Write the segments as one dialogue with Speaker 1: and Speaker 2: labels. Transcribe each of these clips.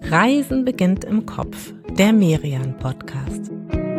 Speaker 1: Reisen beginnt im Kopf, der Merian-Podcast.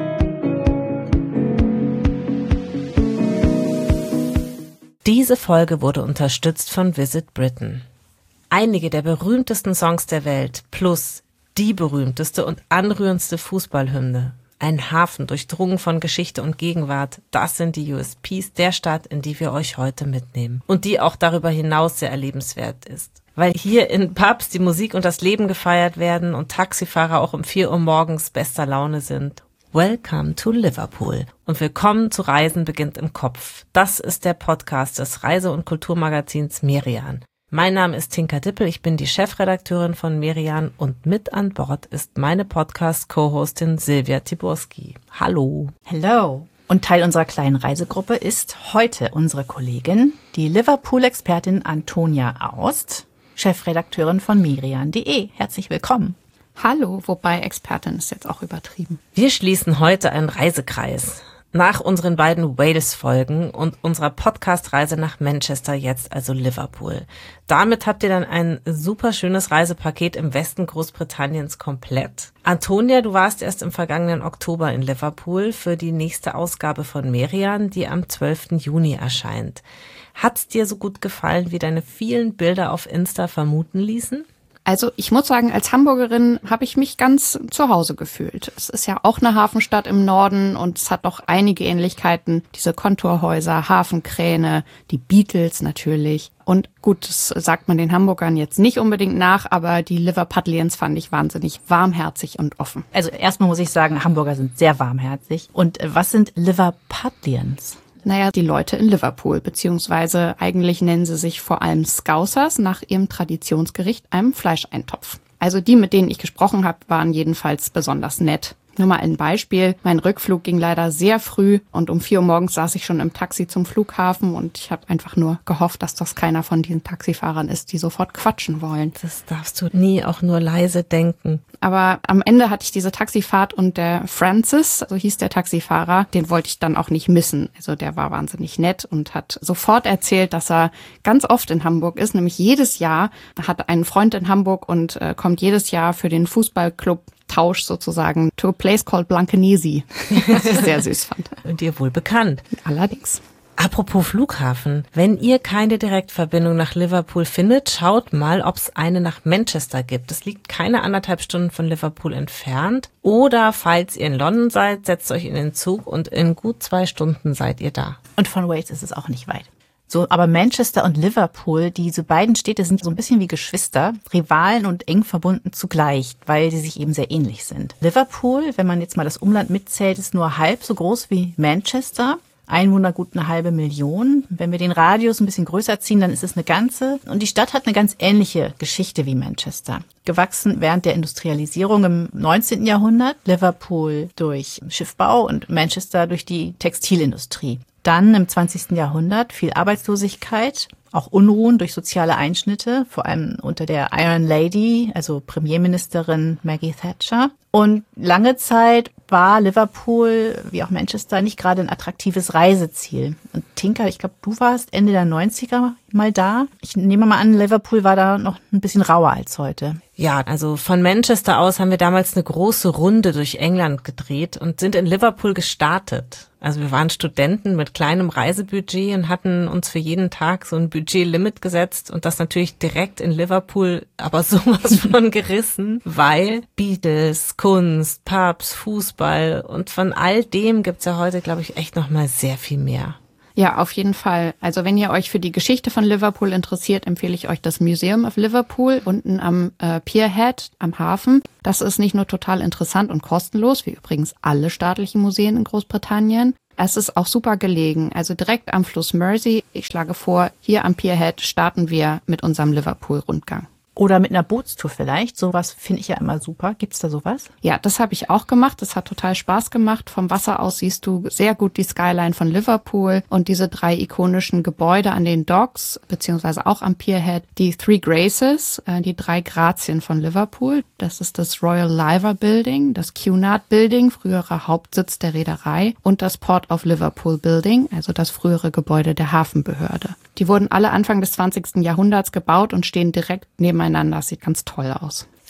Speaker 1: Diese Folge wurde unterstützt von Visit Britain. Einige der berühmtesten Songs der Welt plus die berühmteste und anrührendste Fußballhymne. Ein Hafen durchdrungen von Geschichte und Gegenwart, das sind die USPs der Stadt, in die wir euch heute mitnehmen. Und die auch darüber hinaus sehr erlebenswert ist. Weil hier in Pubs die Musik und das Leben gefeiert werden und Taxifahrer auch um 4 Uhr morgens bester Laune sind. Welcome to Liverpool und willkommen zu Reisen beginnt im Kopf. Das ist der Podcast des Reise- und Kulturmagazins Merian. Mein Name ist Tinka Dippel, ich bin die Chefredakteurin von Merian und mit an Bord ist meine Podcast-Co-Hostin Silvia Tiburski. Hallo.
Speaker 2: Hello. Und Teil unserer kleinen Reisegruppe ist heute unsere Kollegin, die Liverpool-Expertin Antonia Aust, Chefredakteurin von Merian.de. Herzlich willkommen.
Speaker 3: Hallo, wobei Expertin ist jetzt auch übertrieben.
Speaker 1: Wir schließen heute einen Reisekreis. Nach unseren beiden Wales-Folgen und unserer Podcast-Reise nach Manchester, jetzt also Liverpool. Damit habt ihr dann ein super schönes Reisepaket im Westen Großbritanniens komplett. Antonia, du warst erst im vergangenen Oktober in Liverpool für die nächste Ausgabe von Merian, die am 12. Juni erscheint. Hat's dir so gut gefallen, wie deine vielen Bilder auf Insta vermuten ließen?
Speaker 3: Also ich muss sagen, als Hamburgerin habe ich mich ganz zu Hause gefühlt. Es ist ja auch eine Hafenstadt im Norden und es hat doch einige Ähnlichkeiten. Diese Kontorhäuser, Hafenkräne, die Beatles natürlich. Und gut, das sagt man den Hamburgern jetzt nicht unbedingt nach, aber die Liverpudlians fand ich wahnsinnig warmherzig und offen.
Speaker 2: Also erstmal muss ich sagen, Hamburger sind sehr warmherzig. Und was sind Liverpudlians?
Speaker 3: Naja, die Leute in Liverpool, beziehungsweise eigentlich nennen sie sich vor allem Scousers nach ihrem Traditionsgericht, einem Fleischeintopf. Also die, mit denen ich gesprochen habe, waren jedenfalls besonders nett. Nur mal ein Beispiel. Mein Rückflug ging leider sehr früh und um 4 Uhr morgens saß ich schon im Taxi zum Flughafen und ich habe einfach nur gehofft, dass das keiner von diesen Taxifahrern ist, die sofort quatschen wollen.
Speaker 1: Das darfst du nie auch nur leise denken.
Speaker 3: Aber am Ende hatte ich diese Taxifahrt und der Francis, so hieß der Taxifahrer, den wollte ich dann auch nicht missen. Also der war wahnsinnig nett und hat sofort erzählt, dass er ganz oft in Hamburg ist, nämlich jedes Jahr. Er hat einen Freund in Hamburg und kommt jedes Jahr für den Fußballclub Tausch sozusagen to a place called Blankenese, was ich sehr süß fand.
Speaker 1: Und dir wohl bekannt.
Speaker 3: Allerdings.
Speaker 1: Apropos Flughafen, wenn ihr keine Direktverbindung nach Liverpool findet, schaut mal, ob es eine nach Manchester gibt. Es liegt keine 1,5 Stunden von Liverpool entfernt. Oder falls ihr in London seid, setzt euch in den Zug und in gut 2 Stunden seid ihr da.
Speaker 2: Und von Wales ist es auch nicht weit. So, aber Manchester und Liverpool, diese beiden Städte sind so ein bisschen wie Geschwister, Rivalen und eng verbunden zugleich, weil sie sich eben sehr ähnlich sind. Liverpool, wenn man jetzt mal das Umland mitzählt, ist nur halb so groß wie Manchester. Einwohner gut 500.000. Wenn wir den Radius ein bisschen größer ziehen, dann ist es eine ganze. Und die Stadt hat eine ganz ähnliche Geschichte wie Manchester. Gewachsen während der Industrialisierung im 19. Jahrhundert. Liverpool durch Schiffbau und Manchester durch die Textilindustrie. Dann im 20. Jahrhundert viel Arbeitslosigkeit, auch Unruhen durch soziale Einschnitte, vor allem unter der Iron Lady, also Premierministerin Maggie Thatcher. Und lange Zeit war Liverpool, wie auch Manchester, nicht gerade ein attraktives Reiseziel. Und Tinka, ich glaube, du warst Ende der 90er mal da. Ich nehme mal an, Liverpool war da noch ein bisschen rauer als heute.
Speaker 1: Ja, also von Manchester aus haben wir damals eine große Runde durch England gedreht und sind in Liverpool gestartet. Also wir waren Studenten mit kleinem Reisebudget und hatten uns für jeden Tag so ein Budgetlimit gesetzt und das natürlich direkt in Liverpool aber sowas von gerissen, weil Beatles, Kunst, Pubs, Fußball und von all dem gibt's ja heute, glaube ich, echt noch mal sehr viel mehr.
Speaker 3: Ja, auf jeden Fall. Also wenn ihr euch für die Geschichte von Liverpool interessiert, empfehle ich euch das Museum of Liverpool unten am Pierhead, am Hafen. Das ist nicht nur total interessant und kostenlos, wie übrigens alle staatlichen Museen in Großbritannien. Es ist auch super gelegen, also direkt am Fluss Mersey. Ich schlage vor, hier am Pierhead starten wir mit unserem Liverpool-Rundgang.
Speaker 2: Oder mit einer Bootstour vielleicht. Sowas finde ich ja immer super. Gibt's da sowas?
Speaker 3: Ja, das habe ich auch gemacht. Das hat total Spaß gemacht. Vom Wasser aus siehst du sehr gut die Skyline von Liverpool und diese 3 ikonischen Gebäude an den Docks, beziehungsweise auch am Pierhead. Die Three Graces, die 3 Grazien von Liverpool. Das ist das Royal Liver Building, das Cunard Building, früherer Hauptsitz der Reederei, und das Port of Liverpool Building, also das frühere Gebäude der Hafenbehörde. Die wurden alle Anfang des 20. Jahrhunderts gebaut und stehen direkt nebeneinander. Das sieht ganz toll aus.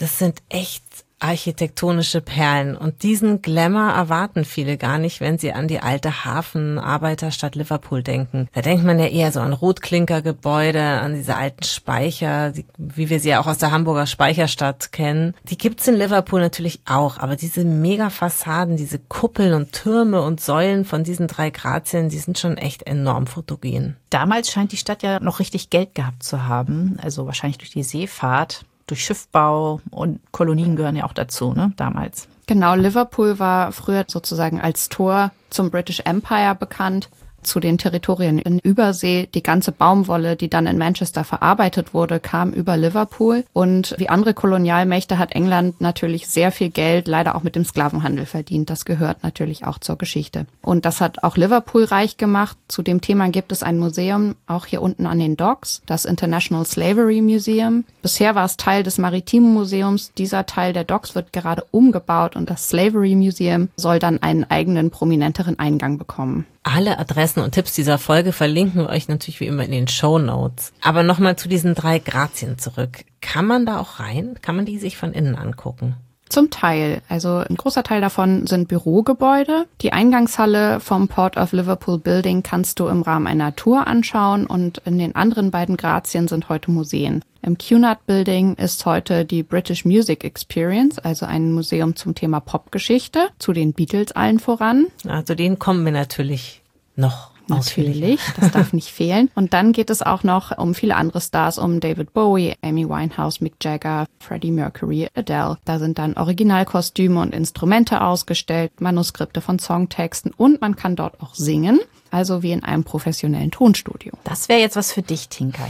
Speaker 1: Das sind echt architektonische Perlen und diesen Glamour erwarten viele gar nicht, wenn sie an die alte Hafenarbeiterstadt Liverpool denken. Da denkt man ja eher so an Rotklinkergebäude, an diese alten Speicher, wie wir sie ja auch aus der Hamburger Speicherstadt kennen. Die gibt's in Liverpool natürlich auch, aber diese Mega-Fassaden, diese Kuppeln und Türme und Säulen von diesen 3 Grazien, die sind schon echt enorm fotogen.
Speaker 2: Damals scheint die Stadt ja noch richtig Geld gehabt zu haben, also wahrscheinlich durch die Seefahrt. Durch Schiffbau und Kolonien gehören ja auch dazu, ne, damals.
Speaker 3: Genau, Liverpool war früher sozusagen als Tor zum British Empire bekannt, zu den Territorien in Übersee. Die ganze Baumwolle, die dann in Manchester verarbeitet wurde, kam über Liverpool. Und wie andere Kolonialmächte hat England natürlich sehr viel Geld, leider auch mit dem Sklavenhandel verdient. Das gehört natürlich auch zur Geschichte. Und das hat auch Liverpool reich gemacht. Zu dem Thema gibt es ein Museum, auch hier unten an den Docks, das International Slavery Museum. Bisher war es Teil des Maritimen Museums. Dieser Teil der Docks wird gerade umgebaut und das Slavery Museum soll dann einen eigenen, prominenteren Eingang bekommen.
Speaker 1: Alle Adressen und Tipps dieser Folge verlinken wir euch natürlich wie immer in den Shownotes. Aber nochmal zu diesen 3 Grazien zurück. Kann man da auch rein? Kann man die sich von innen angucken?
Speaker 3: Zum Teil. Also ein großer Teil davon sind Bürogebäude. Die Eingangshalle vom Port of Liverpool Building kannst du im Rahmen einer Tour anschauen und in den anderen beiden Grazien sind heute Museen. Im Cunard Building ist heute die British Music Experience, also ein Museum zum Thema Popgeschichte, zu den Beatles allen voran.
Speaker 1: Also denen kommen wir natürlich noch.
Speaker 3: Natürlich, das darf nicht fehlen. Und dann geht es auch noch um viele andere Stars, um David Bowie, Amy Winehouse, Mick Jagger, Freddie Mercury, Adele. Da sind dann Originalkostüme und Instrumente ausgestellt, Manuskripte von Songtexten und man kann dort auch singen. Also wie in einem professionellen Tonstudio.
Speaker 2: Das wäre jetzt was für dich, Tinka.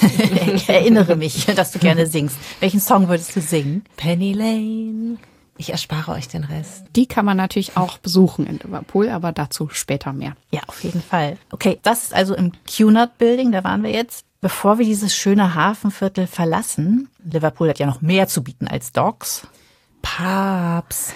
Speaker 2: Ich erinnere mich, dass du gerne singst. Welchen Song würdest du singen?
Speaker 1: Penny Lane. Ich erspare euch den Rest.
Speaker 3: Die kann man natürlich auch besuchen in Liverpool, aber dazu später mehr.
Speaker 2: Ja, auf jeden Fall. Okay, das ist also im Cunard Building, da waren wir jetzt. Bevor wir dieses schöne Hafenviertel verlassen, Liverpool hat ja noch mehr zu bieten als Docks.
Speaker 1: Pubs,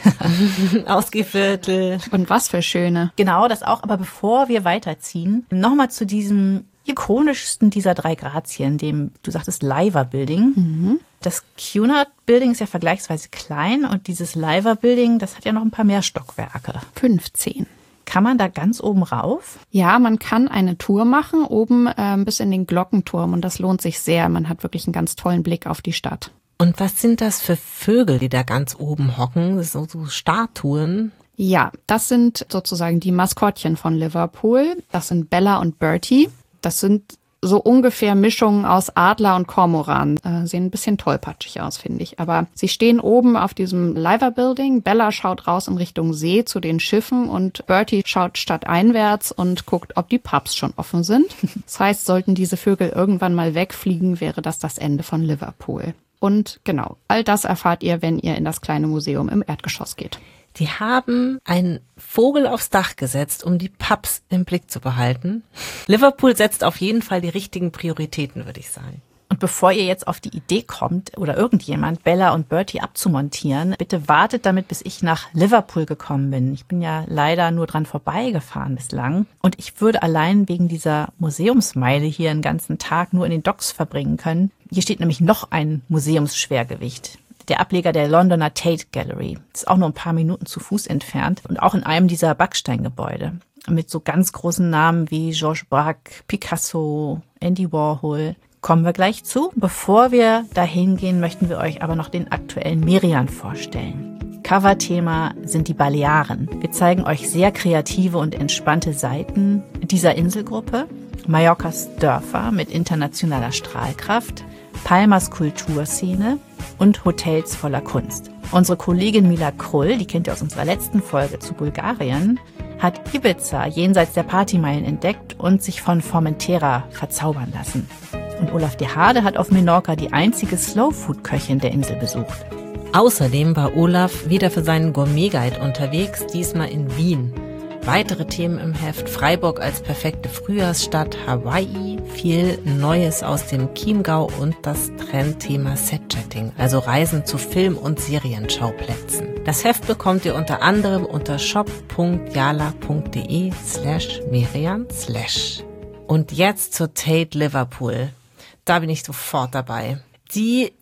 Speaker 1: Ausgehviertel.
Speaker 3: Und was für schöne.
Speaker 2: Genau, das auch. Aber bevor wir weiterziehen, nochmal zu diesem ikonischsten dieser 3 Grazien, dem, du sagtest, Liver Building. Mhm. Das Cunard Building ist ja vergleichsweise klein und dieses Liver Building, das hat ja noch ein paar mehr Stockwerke.
Speaker 3: 15.
Speaker 2: Kann man da ganz oben rauf?
Speaker 3: Ja, man kann eine Tour machen, oben bis in den Glockenturm und das lohnt sich sehr. Man hat wirklich einen ganz tollen Blick auf die Stadt.
Speaker 1: Und was sind das für Vögel, die da ganz oben hocken? Das sind so Statuen.
Speaker 3: Ja, das sind sozusagen die Maskottchen von Liverpool. Das sind Bella und Bertie. Das sind so ungefähr Mischungen aus Adler und Kormoran. Sehen ein bisschen tollpatschig aus, finde ich. Aber sie stehen oben auf diesem Liver Building. Bella schaut raus in Richtung See zu den Schiffen und Bertie schaut stadteinwärts und guckt, ob die Pubs schon offen sind. Das heißt, sollten diese Vögel irgendwann mal wegfliegen, wäre das das Ende von Liverpool. Und genau, all das erfahrt ihr, wenn ihr in das kleine Museum im Erdgeschoss geht.
Speaker 1: Die haben einen Vogel aufs Dach gesetzt, um die Pubs im Blick zu behalten. Liverpool setzt auf jeden Fall die richtigen Prioritäten, würde ich sagen.
Speaker 2: Und bevor ihr jetzt auf die Idee kommt oder irgendjemand Bella und Bertie abzumontieren, bitte wartet damit, bis ich nach Liverpool gekommen bin. Ich bin ja leider nur dran vorbeigefahren bislang. Und ich würde allein wegen dieser Museumsmeile hier einen ganzen Tag nur in den Docks verbringen können. Hier steht nämlich noch ein Museumsschwergewicht. Der Ableger der Londoner Tate Gallery. Das ist auch nur ein paar Minuten zu Fuß entfernt und auch in einem dieser Backsteingebäude. Mit so ganz großen Namen wie Georges Braque, Picasso, Andy Warhol. Kommen wir gleich zu. Bevor wir dahin gehen, möchten wir euch aber noch den aktuellen Merian vorstellen. Coverthema sind die Balearen. Wir zeigen euch sehr kreative und entspannte Seiten dieser Inselgruppe. Mallorcas Dörfer mit internationaler Strahlkraft. Palmas Kulturszene und Hotels voller Kunst. Unsere Kollegin Mila Krull, die kennt ihr aus unserer letzten Folge zu Bulgarien, hat Ibiza jenseits der Partymeilen entdeckt und sich von Formentera verzaubern lassen. Und Olaf de Hade hat auf Menorca die einzige Slowfood-Köchin der Insel besucht.
Speaker 1: Außerdem war Olaf wieder für seinen Gourmet-Guide unterwegs, diesmal in Wien. Weitere Themen im Heft: Freiburg als perfekte Frühjahrsstadt, Hawaii, viel Neues aus dem Chiemgau und das Trendthema Setchatting, also Reisen zu Film- und Serienschauplätzen. Das Heft bekommt ihr unter anderem unter shop.jala.de/Merian/. Und jetzt zur Tate Liverpool. Da bin ich sofort dabei. Die ist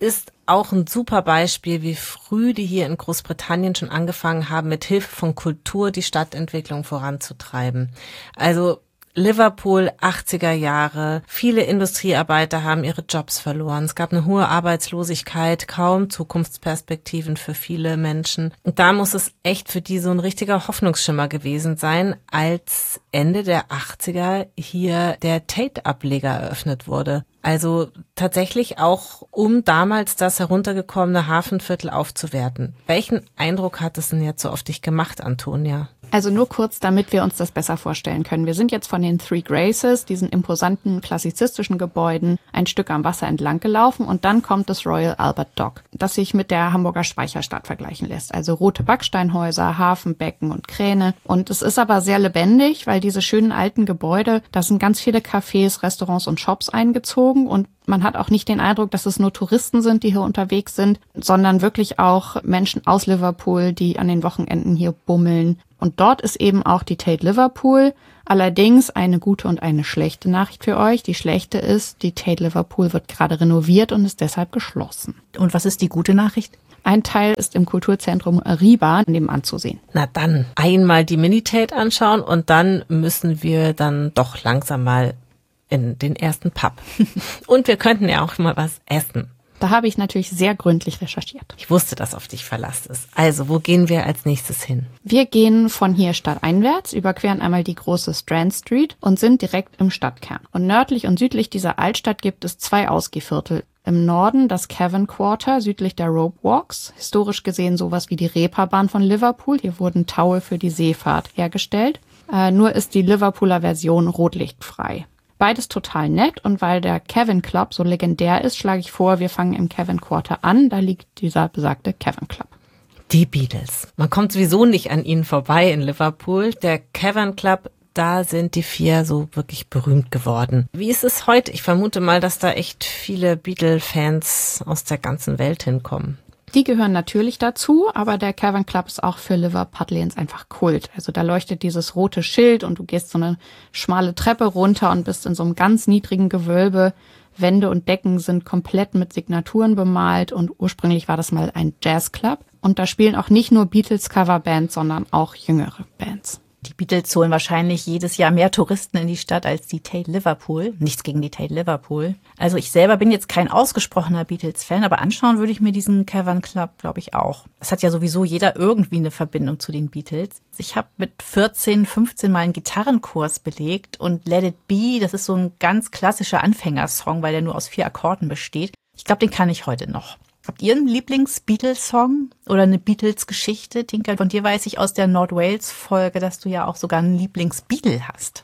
Speaker 1: auch ein super Beispiel, wie früh die hier in Großbritannien schon angefangen haben, mit Hilfe von Kultur die Stadtentwicklung voranzutreiben. Also Liverpool, 80er Jahre. Viele Industriearbeiter haben ihre Jobs verloren. Es gab eine hohe Arbeitslosigkeit, kaum Zukunftsperspektiven für viele Menschen. Und da muss es echt für die so ein richtiger Hoffnungsschimmer gewesen sein, als Ende der 80er hier der Tate-Ableger eröffnet wurde. Also tatsächlich auch, um damals das heruntergekommene Hafenviertel aufzuwerten. Welchen Eindruck hat es denn jetzt so auf dich gemacht, Antonia?
Speaker 3: Also nur kurz, damit wir uns das besser vorstellen können. Wir sind jetzt von den Three Graces, diesen imposanten klassizistischen Gebäuden, ein Stück am Wasser entlang gelaufen und dann kommt das Royal Albert Dock, das sich mit der Hamburger Speicherstadt vergleichen lässt. Also rote Backsteinhäuser, Hafenbecken und Kräne. Und es ist aber sehr lebendig, weil diese schönen alten Gebäude, da sind ganz viele Cafés, Restaurants und Shops eingezogen und man hat auch nicht den Eindruck, dass es nur Touristen sind, die hier unterwegs sind, sondern wirklich auch Menschen aus Liverpool, die an den Wochenenden hier bummeln. Und dort ist eben auch die Tate Liverpool. Allerdings eine gute und eine schlechte Nachricht für euch. Die schlechte ist, die Tate Liverpool wird gerade renoviert und ist deshalb geschlossen.
Speaker 2: Und was ist die gute Nachricht?
Speaker 3: Ein Teil ist im Kulturzentrum Riba nebenan zu sehen.
Speaker 1: Na dann, einmal die Mini-Tate anschauen und dann müssen wir dann doch langsam mal in den ersten Pub. Und wir könnten ja auch mal was essen.
Speaker 3: Da habe ich natürlich sehr gründlich recherchiert.
Speaker 1: Ich wusste, dass auf dich Verlass ist. Also, wo gehen wir als nächstes hin?
Speaker 3: Wir gehen von hier stadteinwärts, überqueren einmal die große Strand Street und sind direkt im Stadtkern. Und nördlich und südlich dieser Altstadt gibt es 2 Ausgehviertel. Im Norden das Cavan Quarter, südlich der Rope Walks. Historisch gesehen sowas wie die Reeperbahn von Liverpool. Hier wurden Taue für die Seefahrt hergestellt. Nur ist die Liverpooler Version rotlichtfrei. Beides total nett und weil der Cavan Club so legendär ist, schlage ich vor, wir fangen im Cavan Quarter an. Da liegt dieser besagte Cavan Club.
Speaker 1: Die Beatles. Man kommt sowieso nicht an ihnen vorbei in Liverpool. Der Cavan Club, da sind die 4 so wirklich berühmt geworden. Wie ist es heute? Ich vermute mal, dass da echt viele Beatle-Fans aus der ganzen Welt hinkommen.
Speaker 3: Die gehören natürlich dazu, aber der Cavan Club ist auch für Liverpudlians einfach Kult. Also da leuchtet dieses rote Schild und du gehst so eine schmale Treppe runter und bist in so einem ganz niedrigen Gewölbe. Wände und Decken sind komplett mit Signaturen bemalt und ursprünglich war das mal ein Jazzclub. Und da spielen auch nicht nur Beatles-Coverbands, sondern auch jüngere Bands.
Speaker 2: Die Beatles holen wahrscheinlich jedes Jahr mehr Touristen in die Stadt als die Tate Liverpool. Nichts gegen die Tate Liverpool. Also ich selber bin jetzt kein ausgesprochener Beatles-Fan, aber anschauen würde ich mir diesen Cavan Club, glaube ich, auch. Es hat ja sowieso jeder irgendwie eine Verbindung zu den Beatles. Ich habe mit 14, 15 mal einen Gitarrenkurs belegt und Let It Be, das ist so ein ganz klassischer Anfängersong, weil der nur aus 4 Akkorden besteht. Ich glaube, den kann ich heute noch. Habt ihr einen Lieblings-Beatles-Song oder eine Beatles-Geschichte? Tinka, von dir weiß ich aus der Nord-Wales-Folge, dass du ja auch sogar einen Lieblings-Beatle hast.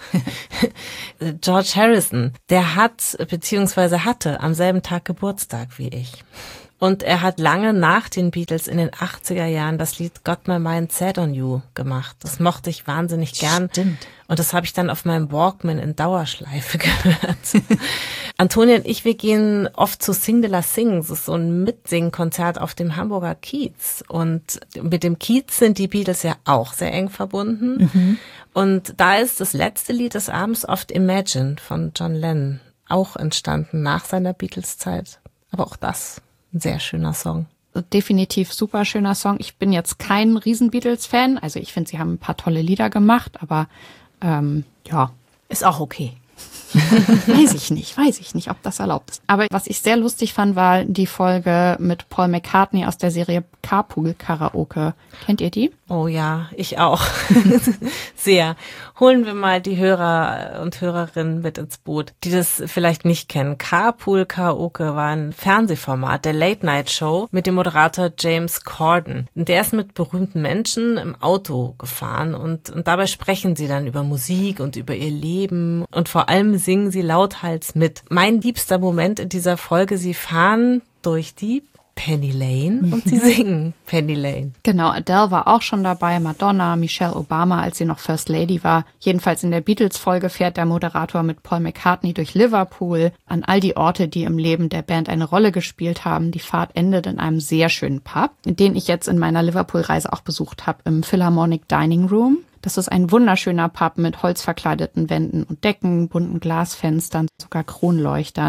Speaker 1: George Harrison, der hat bzw. hatte am selben Tag Geburtstag wie ich. Und er hat lange nach den Beatles in den 80er Jahren das Lied Got My Mind Set on You gemacht. Das mochte ich wahnsinnig gern.
Speaker 2: Stimmt.
Speaker 1: Und das habe ich dann auf meinem Walkman in Dauerschleife gehört. Antonia und ich, wir gehen oft zu Sing de la Sing. Das ist so ein Mitsingkonzert auf dem Hamburger Kiez. Und mit dem Kiez sind die Beatles ja auch sehr eng verbunden. Mhm. Und da ist das letzte Lied des Abends oft Imagine von John Lennon auch entstanden nach seiner Beatles-Zeit. Aber auch das ein sehr schöner Song.
Speaker 3: Definitiv super schöner Song. Ich bin jetzt kein Riesen-Beatles-Fan. Also ich finde, sie haben ein paar tolle Lieder gemacht, aber ja.
Speaker 2: Ist auch okay.
Speaker 3: Weiß ich nicht, ob das erlaubt ist. Aber was ich sehr lustig fand, war die Folge mit Paul McCartney aus der Serie Carpool Karaoke. Kennt ihr die?
Speaker 1: Oh ja, ich auch. Sehr. Holen wir mal die Hörer und Hörerinnen mit ins Boot, die das vielleicht nicht kennen. Carpool Karaoke war ein Fernsehformat der Late-Night-Show mit dem Moderator James Corden. Der ist mit berühmten Menschen im Auto gefahren und dabei sprechen sie dann über Musik und über ihr Leben und vor allem singen sie lauthals mit. Mein liebster Moment in dieser Folge, sie fahren durch die Penny Lane und sie singen Penny Lane.
Speaker 3: Genau, Adele war auch schon dabei, Madonna, Michelle Obama, als sie noch First Lady war. Jedenfalls in der Beatles-Folge fährt der Moderator mit Paul McCartney durch Liverpool an all die Orte, die im Leben der Band eine Rolle gespielt haben. Die Fahrt endet in einem sehr schönen Pub, den ich jetzt in meiner Liverpool-Reise auch besucht habe, im Philharmonic Dining Room. Das ist ein wunderschöner Pub mit holzverkleideten Wänden und Decken, bunten Glasfenstern, sogar Kronleuchtern.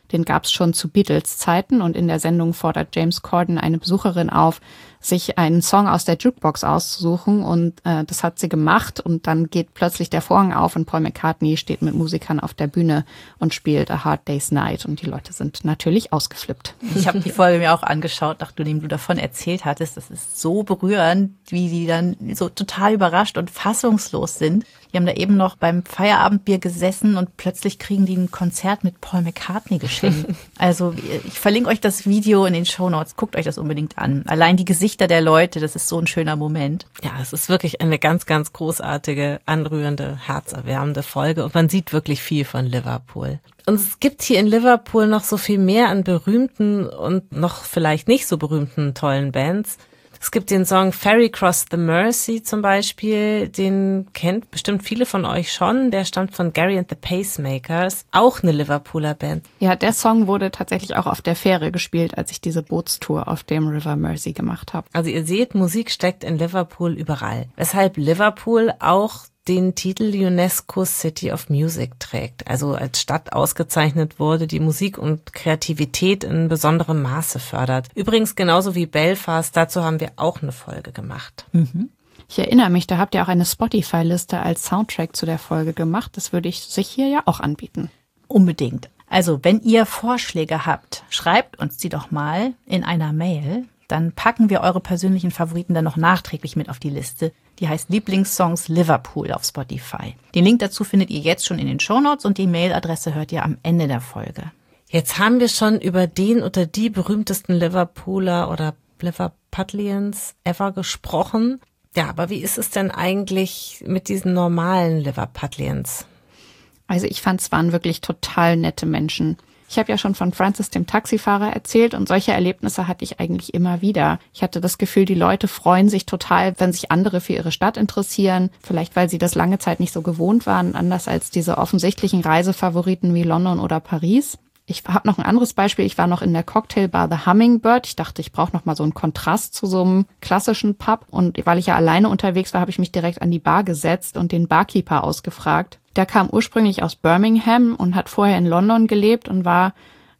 Speaker 3: Den gab es schon zu Beatles-Zeiten und in der Sendung fordert James Corden eine Besucherin auf, sich einen Song aus der Jukebox auszusuchen und das hat sie gemacht und dann geht plötzlich der Vorhang auf und Paul McCartney steht mit Musikern auf der Bühne und spielt A Hard Day's Night und die Leute sind natürlich ausgeflippt.
Speaker 2: Ich habe die Folge mir auch angeschaut, nachdem du davon erzählt hattest. Das ist so berührend, wie die dann so total überrascht und fassungslos sind. Die haben da eben noch beim Feierabendbier gesessen und plötzlich kriegen die ein Konzert mit Paul McCartney geschenkt. Also ich verlinke euch das Video in den Shownotes. Guckt euch das unbedingt an. Allein die Gesichter der Leute, das ist so ein schöner Moment.
Speaker 1: Ja, es ist wirklich eine ganz, ganz großartige, anrührende, herzerwärmende Folge und man sieht wirklich viel von Liverpool. Und es gibt hier in Liverpool noch so viel mehr an berühmten und noch vielleicht nicht so berühmten tollen Bands. Es gibt den Song Ferry Cross the Mersey zum Beispiel, den kennt bestimmt viele von euch schon. Der stammt von Gary and the Pacemakers, auch eine Liverpooler Band.
Speaker 3: Ja, der Song wurde tatsächlich auch auf der Fähre gespielt, als ich diese Bootstour auf dem River Mersey gemacht habe.
Speaker 1: Also ihr seht, Musik steckt in Liverpool überall. Weshalb Liverpool auch den Titel UNESCO City of Music trägt, also als Stadt ausgezeichnet wurde, die Musik und Kreativität in besonderem Maße fördert. Übrigens genauso wie Belfast, dazu haben wir auch eine Folge gemacht.
Speaker 3: Ich erinnere mich, da habt ihr auch eine Spotify-Liste als Soundtrack zu der Folge gemacht. Das würde ich sich hier ja auch anbieten.
Speaker 2: Unbedingt. Also wenn ihr Vorschläge habt, schreibt uns die doch mal in einer Mail. Dann packen wir eure persönlichen Favoriten dann noch nachträglich mit auf die Liste. Die heißt Lieblingssongs Liverpool auf Spotify. Den Link dazu findet ihr jetzt schon in den Shownotes und die Mailadresse hört ihr am Ende der Folge.
Speaker 1: Jetzt haben wir schon über den oder die berühmtesten Liverpooler oder Liverpudlians ever gesprochen. Ja, aber wie ist es denn eigentlich mit diesen normalen Liverpudlians?
Speaker 3: Also ich fand, es waren wirklich total nette Menschen. Ich habe ja schon von Francis, dem Taxifahrer, erzählt und solche Erlebnisse hatte ich eigentlich immer wieder. Ich hatte das Gefühl, die Leute freuen sich total, wenn sich andere für ihre Stadt interessieren. Vielleicht, weil sie das lange Zeit nicht so gewohnt waren, anders als diese offensichtlichen Reisefavoriten wie London oder Paris. Ich habe noch ein anderes Beispiel. Ich war noch in der Cocktailbar The Hummingbird. Ich dachte, ich brauche noch mal so einen Kontrast zu so einem klassischen Pub. Und weil ich ja alleine unterwegs war, habe ich mich direkt an die Bar gesetzt und den Barkeeper ausgefragt. Der kam ursprünglich aus Birmingham und hat vorher in London gelebt und war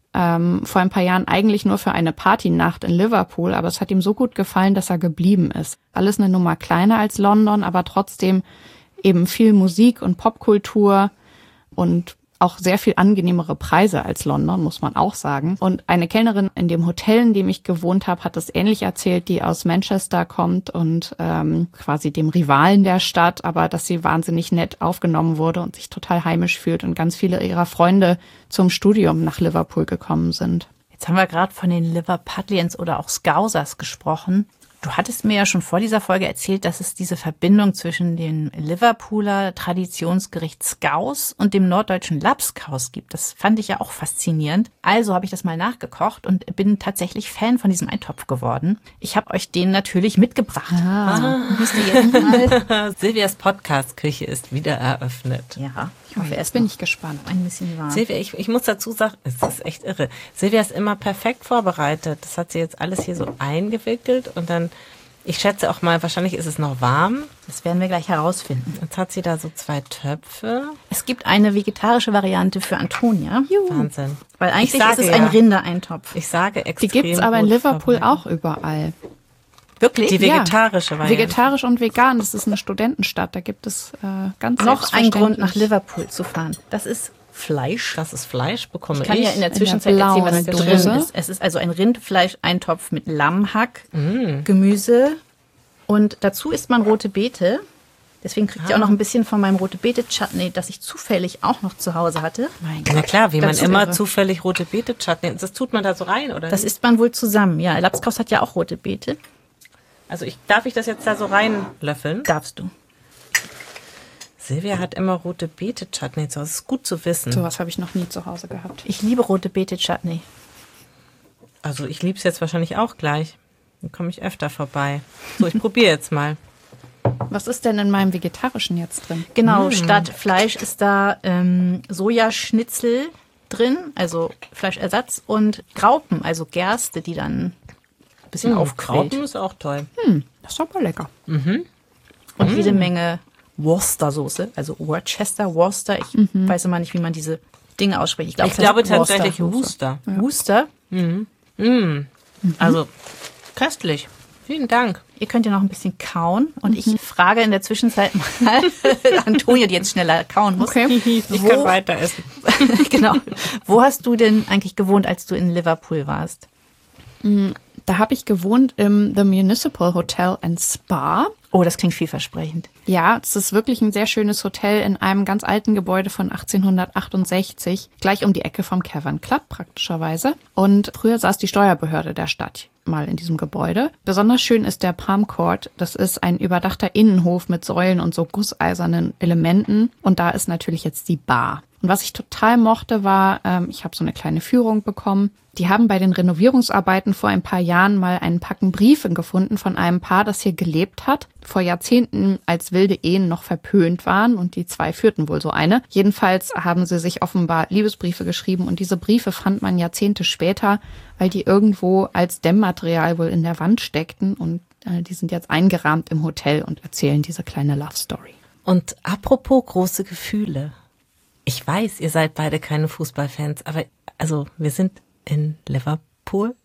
Speaker 3: vor ein paar Jahren eigentlich nur für eine Partynacht in Liverpool. Aber es hat ihm so gut gefallen, dass er geblieben ist. Alles eine Nummer kleiner als London, aber trotzdem eben viel Musik und Popkultur und auch sehr viel angenehmere Preise als London, muss man auch sagen. Und eine Kellnerin in dem Hotel, in dem ich gewohnt habe, hat es ähnlich erzählt, die aus Manchester kommt und quasi dem Rivalen der Stadt, aber dass sie wahnsinnig nett aufgenommen wurde und sich total heimisch fühlt und ganz viele ihrer Freunde zum Studium nach Liverpool gekommen sind.
Speaker 2: Jetzt haben wir gerade von den Liverpudlians oder auch Scousers gesprochen. Du hattest mir ja schon vor dieser Folge erzählt, dass es diese Verbindung zwischen dem Liverpooler Traditionsgericht Scouse und dem norddeutschen Labskaus gibt. Das fand ich ja auch faszinierend. Also habe ich das mal nachgekocht und bin tatsächlich Fan von diesem Eintopf geworden. Ich habe euch den natürlich mitgebracht.
Speaker 1: Müsst ihr jetzt mal. Silvias Podcast-Küche ist wieder eröffnet.
Speaker 2: Ja, ich hoffe,
Speaker 3: Jetzt bin ich gespannt.
Speaker 2: ein bisschen warm.
Speaker 1: Silvia, ich muss dazu sagen, es ist echt irre. Silvia ist immer perfekt vorbereitet. Das hat sie jetzt alles hier so eingewickelt und dann, ich schätze auch mal, wahrscheinlich ist es noch warm.
Speaker 2: Das werden wir gleich herausfinden.
Speaker 1: Jetzt hat sie da so 2 Töpfe.
Speaker 2: Es gibt eine vegetarische Variante für Antonia.
Speaker 1: Wahnsinn.
Speaker 2: Weil eigentlich
Speaker 1: Ich sage
Speaker 2: ist es ein
Speaker 1: ja.
Speaker 2: Rindereintopf.
Speaker 1: Ich sage extrem.
Speaker 3: Die gibt's aber in
Speaker 1: gut
Speaker 3: Liverpool
Speaker 1: vorbereitet.
Speaker 3: auch überall.
Speaker 2: Wirklich?
Speaker 1: Die vegetarische Variante.
Speaker 3: Vegetarisch und vegan. Das ist eine Studentenstadt. Da gibt es ganz
Speaker 2: Noch ein Grund, nach
Speaker 3: selbstverständlich-
Speaker 2: Liverpool zu fahren. Das ist Fleisch.
Speaker 1: Das ist Fleisch, bekomme
Speaker 2: Ich kann ja in der Zwischenzeit
Speaker 3: blauen
Speaker 2: erzählen, was da
Speaker 3: Dose.
Speaker 2: drin ist. Es ist also ein Rindfleischeintopf mit Lammhack, Gemüse und dazu isst man rote Beete. Deswegen kriegt ihr auch noch ein bisschen von meinem rote Beete-Chutney, das ich zufällig auch noch zu Hause hatte.
Speaker 3: Mein
Speaker 1: Na
Speaker 3: Gott.
Speaker 1: klar, wie man
Speaker 3: Dazu
Speaker 1: immer
Speaker 3: irre.
Speaker 1: zufällig rote Beete Chutney. Das tut man da so rein, oder?
Speaker 2: Das isst man wohl zusammen. Ja, Labskaus hat ja auch rote Beete.
Speaker 1: Also darf ich das jetzt da so reinlöffeln?
Speaker 2: Darfst du.
Speaker 1: Silvia hat immer rote Beete Chutney zu Hause. Das ist gut zu wissen.
Speaker 3: Sowas habe ich noch nie zu Hause gehabt.
Speaker 2: Ich liebe rote Beete-Chutney.
Speaker 1: Also ich liebe es jetzt wahrscheinlich auch gleich. Dann komme ich öfter vorbei. So, ich probiere jetzt mal.
Speaker 3: Was ist denn in meinem Vegetarischen jetzt drin?
Speaker 2: Genau, statt Fleisch ist da Sojaschnitzel drin, also Fleischersatz und Graupen, also Gerste, die dann ein bisschen aufquillt.
Speaker 1: Graupen ist auch toll.
Speaker 3: Das ist aber lecker.
Speaker 2: Und jede Menge Worcestersoße, also Worcester. Ich weiß immer nicht, wie man diese Dinge aussprechen. Ich
Speaker 1: glaube tatsächlich Worcester.
Speaker 2: Worcester?
Speaker 1: Also köstlich. Vielen Dank.
Speaker 2: Ihr könnt ja noch ein bisschen kauen und ich frage in der Zwischenzeit mal Antonia, die jetzt schneller kauen muss.
Speaker 3: Okay.
Speaker 1: Ich kann weiter essen.
Speaker 2: Genau. Wo hast du denn eigentlich gewohnt, als du in Liverpool warst?
Speaker 3: Da habe ich gewohnt im The Municipal Hotel and Spa.
Speaker 2: Oh, das klingt vielversprechend.
Speaker 3: Ja, es ist wirklich ein sehr schönes Hotel in einem ganz alten Gebäude von 1868, gleich um die Ecke vom Cavern Club praktischerweise. Und früher saß die Steuerbehörde der Stadt mal in diesem Gebäude. Besonders schön ist der Palm Court. Das ist ein überdachter Innenhof mit Säulen und so gusseisernen Elementen. Und da ist natürlich jetzt die Bar. Und was ich total mochte, war, ich habe so eine kleine Führung bekommen. Die haben bei den Renovierungsarbeiten vor ein paar Jahren mal einen Packen Briefe gefunden von einem Paar, das hier gelebt hat, vor Jahrzehnten als wilde Ehen noch verpönt waren und die zwei führten wohl so eine. Jedenfalls haben sie sich offenbar Liebesbriefe geschrieben und diese Briefe fand man Jahrzehnte später, weil die irgendwo als Dämmmaterial wohl in der Wand steckten und die sind jetzt eingerahmt im Hotel und erzählen diese kleine Love Story.
Speaker 1: Und apropos große Gefühle. Ich weiß, ihr seid beide keine Fußballfans, aber also wir sind in Liverpool.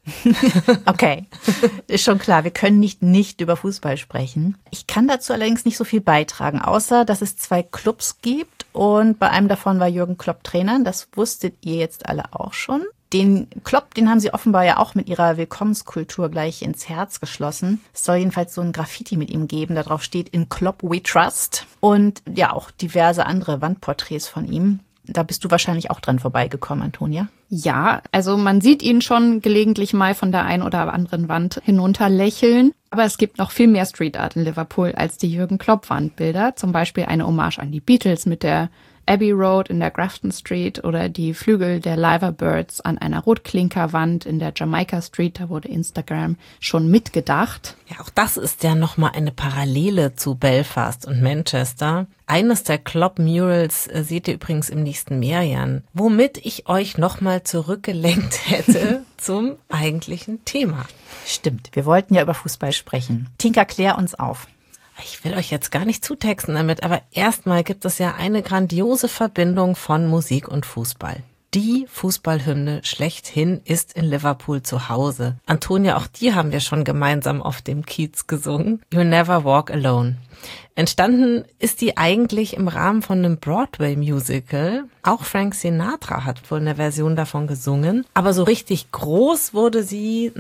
Speaker 2: Okay, ist schon klar, wir können nicht über Fußball sprechen. Ich kann dazu allerdings nicht so viel beitragen, außer dass es 2 Clubs gibt und bei einem davon war Jürgen Klopp Trainer. Das wusstet ihr jetzt alle auch schon. Den Klopp, den haben sie offenbar ja auch mit ihrer Willkommenskultur gleich ins Herz geschlossen. Es soll jedenfalls so ein Graffiti mit ihm geben, da drauf steht "In Klopp we trust" und ja auch diverse andere Wandporträts von ihm. Da bist du wahrscheinlich auch dran vorbeigekommen, Antonia.
Speaker 3: Ja, also man sieht ihn schon gelegentlich mal von der einen oder anderen Wand hinunter lächeln. Aber es gibt noch viel mehr Street Art in Liverpool als die Jürgen Klopp Wandbilder. Zum Beispiel eine Hommage an die Beatles mit der Abbey Road in der Grafton Street oder die Flügel der Liver Birds an einer Rotklinkerwand in der Jamaica Street. Da wurde Instagram schon mitgedacht.
Speaker 1: Ja, auch das ist ja nochmal eine Parallele zu Belfast und Manchester. Eines der Klopp-Murals seht ihr übrigens im nächsten Merian, womit ich euch nochmal zurückgelenkt hätte zum eigentlichen Thema.
Speaker 2: Stimmt, wir wollten ja über Fußball sprechen. Tinka, klär uns auf.
Speaker 1: Ich will euch jetzt gar nicht zutexten damit, aber erstmal gibt es ja eine grandiose Verbindung von Musik und Fußball. Die Fußballhymne schlechthin ist in Liverpool zu Hause. Antonia, auch die haben wir schon gemeinsam auf dem Kiez gesungen. You Never Walk Alone. Entstanden ist die eigentlich im Rahmen von einem Broadway-Musical. Auch Frank Sinatra hat wohl eine Version davon gesungen. Aber so richtig groß wurde sie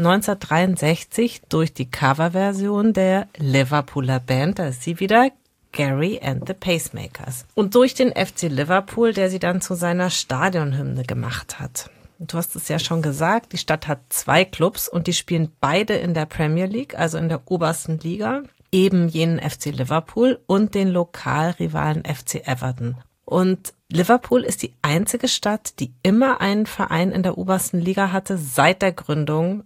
Speaker 1: 1963 durch die Coverversion der Liverpooler Band. Da ist sie wieder, Gary and the Pacemakers. Und durch den FC Liverpool, der sie dann zu seiner Stadionhymne gemacht hat. Du hast es ja schon gesagt, die Stadt hat 2 Clubs und die spielen beide in der Premier League, also in der obersten Liga. Eben jenen FC Liverpool und den Lokalrivalen FC Everton. Und Liverpool ist die einzige Stadt, die immer einen Verein in der obersten Liga hatte, seit der Gründung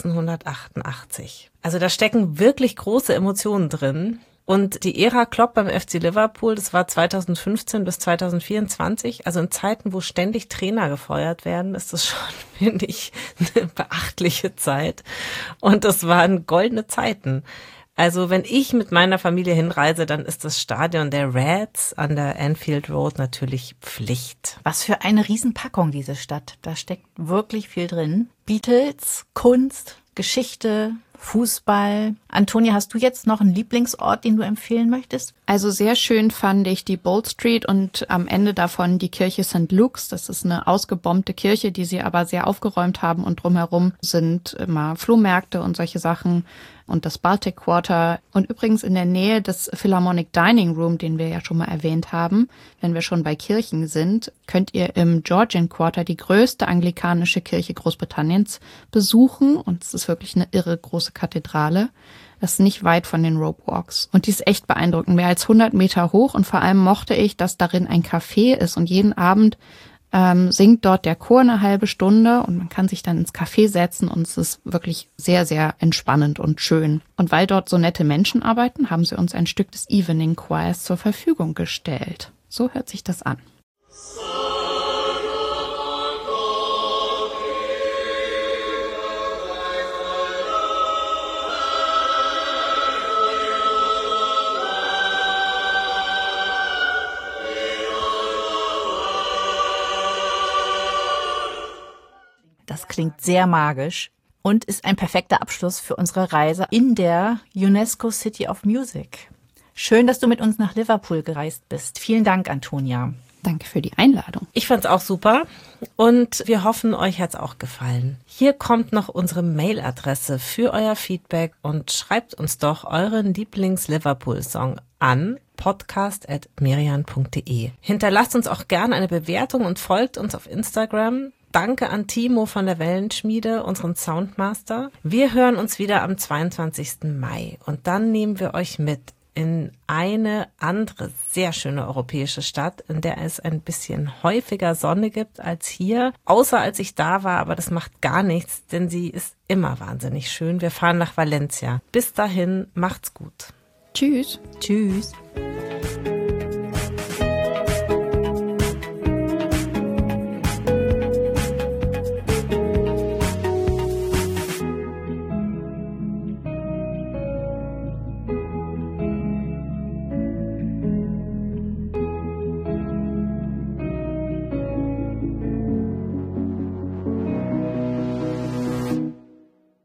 Speaker 1: 1888. Also da stecken wirklich große Emotionen drin. Und die Ära Klopp beim FC Liverpool, das war 2015 bis 2024, also in Zeiten, wo ständig Trainer gefeuert werden, ist das schon, finde ich, eine beachtliche Zeit. Und das waren goldene Zeiten. Also wenn ich mit meiner Familie hinreise, dann ist das Stadion der Reds an der Anfield Road natürlich Pflicht.
Speaker 2: Was für eine Riesenpackung diese Stadt. Da steckt wirklich viel drin. Beatles, Kunst, Geschichte, Fußball. Antonia, hast du jetzt noch einen Lieblingsort, den du empfehlen möchtest?
Speaker 3: Also sehr schön fand ich die Bold Street und am Ende davon die Kirche St. Luke's. Das ist eine ausgebombte Kirche, die sie aber sehr aufgeräumt haben und drumherum sind immer Flohmärkte und solche Sachen und das Baltic Quarter. Und übrigens in der Nähe des Philharmonic Dining Room, den wir ja schon mal erwähnt haben, wenn wir schon bei Kirchen sind, könnt ihr im Georgian Quarter die größte anglikanische Kirche Großbritanniens besuchen. Und es ist wirklich eine irre große Kathedrale. Das ist nicht weit von den Rope Walks. Und die ist echt beeindruckend, mehr als 100 Meter hoch. Und vor allem mochte ich, dass darin ein Café ist. Und jeden Abend singt dort der Chor eine halbe Stunde und man kann sich dann ins Café setzen und es ist wirklich sehr, sehr entspannend und schön. Und weil dort so nette Menschen arbeiten, haben sie uns ein Stück des Evening Choirs zur Verfügung gestellt. So hört sich das an.
Speaker 2: Das klingt sehr magisch und ist ein perfekter Abschluss für unsere Reise in der UNESCO City of Music. Schön, dass du mit uns nach Liverpool gereist bist. Vielen Dank, Antonia.
Speaker 3: Danke für die Einladung.
Speaker 1: Ich fand's auch super und wir hoffen, euch hat's auch gefallen. Hier kommt noch unsere Mailadresse für euer Feedback und schreibt uns doch euren Lieblings-Liverpool-Song an podcast@merian.de. Hinterlasst uns auch gerne eine Bewertung und folgt uns auf Instagram. Danke an Timo von der Wellenschmiede, unseren Soundmaster. Wir hören uns wieder am 22. Mai und dann nehmen wir euch mit in eine andere sehr schöne europäische Stadt, in der es ein bisschen häufiger Sonne gibt als hier. Außer als ich da war, aber das macht gar nichts, denn sie ist immer wahnsinnig schön. Wir fahren nach Valencia. Bis dahin, macht's gut.
Speaker 3: Tschüss.
Speaker 2: Tschüss.